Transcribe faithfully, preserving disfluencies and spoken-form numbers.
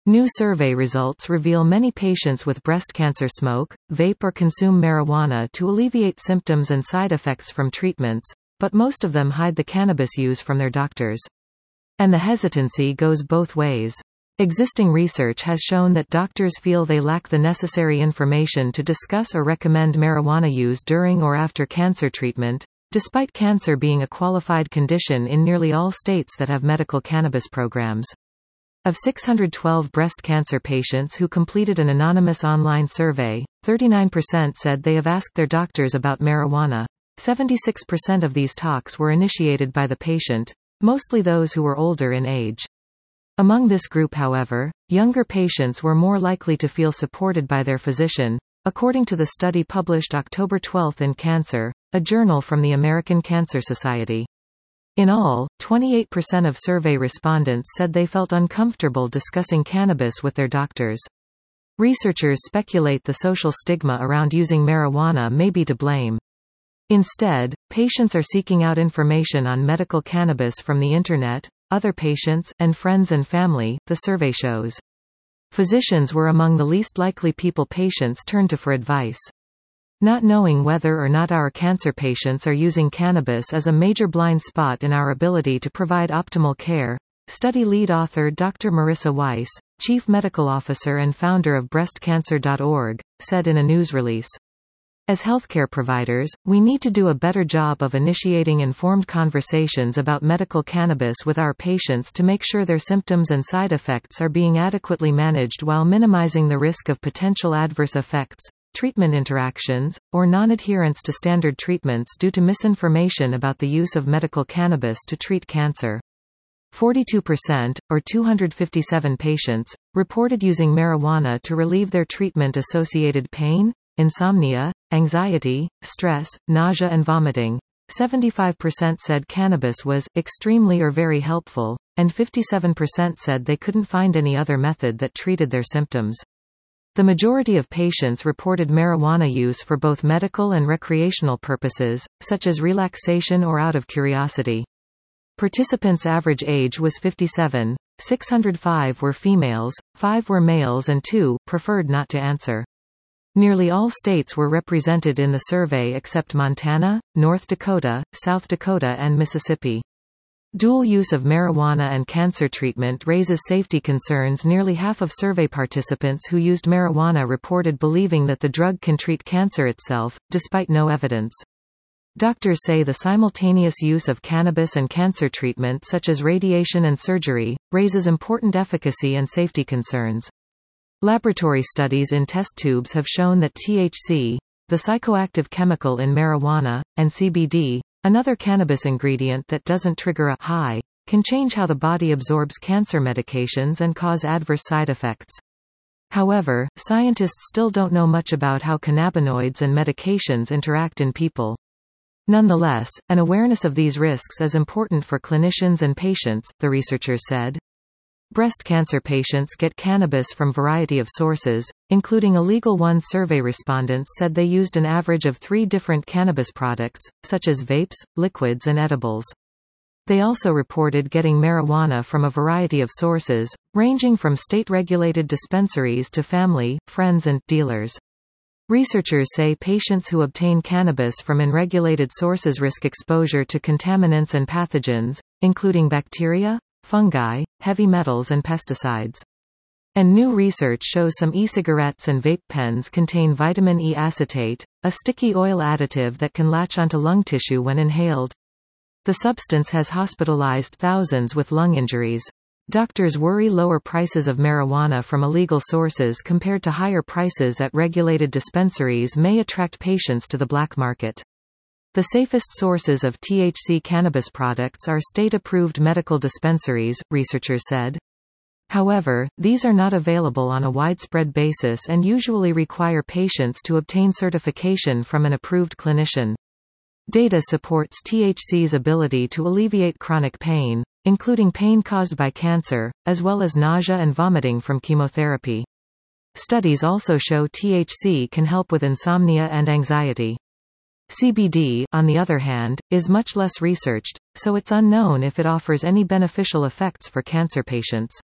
New survey results reveal many patients with breast cancer smoke, vape or consume marijuana to alleviate symptoms and side effects from treatments, but most of them hide the cannabis use from their doctors. And the hesitancy goes both ways. Existing research has shown that doctors feel they lack the necessary information to discuss or recommend marijuana use during or after cancer treatment, despite cancer being a qualified condition in nearly all states that have medical cannabis programs. Of six hundred twelve breast cancer patients who completed an anonymous online survey, thirty-nine percent said they have asked their doctors about marijuana. seventy-six percent of these talks were initiated by the patient, mostly those who were older in age. Among this group, however, younger patients were more likely to feel supported by their physician, according to the study published October twelfth in Cancer, a journal from the American Cancer Society. In all, twenty-eight percent of survey respondents said they felt uncomfortable discussing cannabis with their doctors. Researchers speculate the social stigma around using marijuana may be to blame. Instead, patients are seeking out information on medical cannabis from the Internet, other patients, and friends and family, the survey shows. Physicians were among the least likely people patients turn to for advice. Not knowing whether or not our cancer patients are using cannabis is a major blind spot in our ability to provide optimal care, study lead author Doctor Marissa Weiss, Chief Medical Officer and founder of breast cancer dot org, said in a news release. As healthcare providers, we need to do a better job of initiating informed conversations about medical cannabis with our patients to make sure their symptoms and side effects are being adequately managed while minimizing the risk of potential adverse effects, treatment interactions, or non-adherence to standard treatments due to misinformation about the use of medical cannabis to treat cancer. forty-two percent, or two hundred fifty-seven patients, reported using marijuana to relieve their treatment-associated pain, insomnia, anxiety, stress, nausea and vomiting. seventy-five percent said cannabis was extremely or very helpful, and fifty-seven percent said they couldn't find any other method that treated their symptoms. The majority of patients reported marijuana use for both medical and recreational purposes, such as relaxation or out of curiosity. Participants' average age was fifty-seven, six hundred five were females, five were males and two preferred not to answer. Nearly all states were represented in the survey except Montana, North Dakota, South Dakota and Mississippi. Dual use of marijuana and cancer treatment raises safety concerns. Nearly half of survey participants who used marijuana reported believing that the drug can treat cancer itself, despite no evidence. Doctors say the simultaneous use of cannabis and cancer treatment such as radiation and surgery, raises important efficacy and safety concerns. Laboratory studies in test tubes have shown that T H C, the psychoactive chemical in marijuana, and C B D, another cannabis ingredient that doesn't trigger a high, can change how the body absorbs cancer medications and cause adverse side effects. However, scientists still don't know much about how cannabinoids and medications interact in people. Nonetheless, an awareness of these risks is important for clinicians and patients, the researchers said. Breast cancer patients get cannabis from a variety of sources, including illegal ones. Survey respondents said they used an average of three different cannabis products, such as vapes, liquids and edibles. They also reported getting marijuana from a variety of sources, ranging from state-regulated dispensaries to family, friends and dealers. Researchers say patients who obtain cannabis from unregulated sources risk exposure to contaminants and pathogens, including bacteria, fungi, heavy metals and pesticides. And new research shows some e-cigarettes and vape pens contain vitamin E acetate, a sticky oil additive that can latch onto lung tissue when inhaled. The substance has hospitalized thousands with lung injuries. Doctors worry lower prices of marijuana from illegal sources compared to higher prices at regulated dispensaries may attract patients to the black market. The safest sources of T H C cannabis products are state-approved medical dispensaries, researchers said. However, these are not available on a widespread basis and usually require patients to obtain certification from an approved clinician. Data supports T H C's ability to alleviate chronic pain, including pain caused by cancer, as well as nausea and vomiting from chemotherapy. Studies also show T H C can help with insomnia and anxiety. C B D, on the other hand, is much less researched, so it's unknown if it offers any beneficial effects for cancer patients.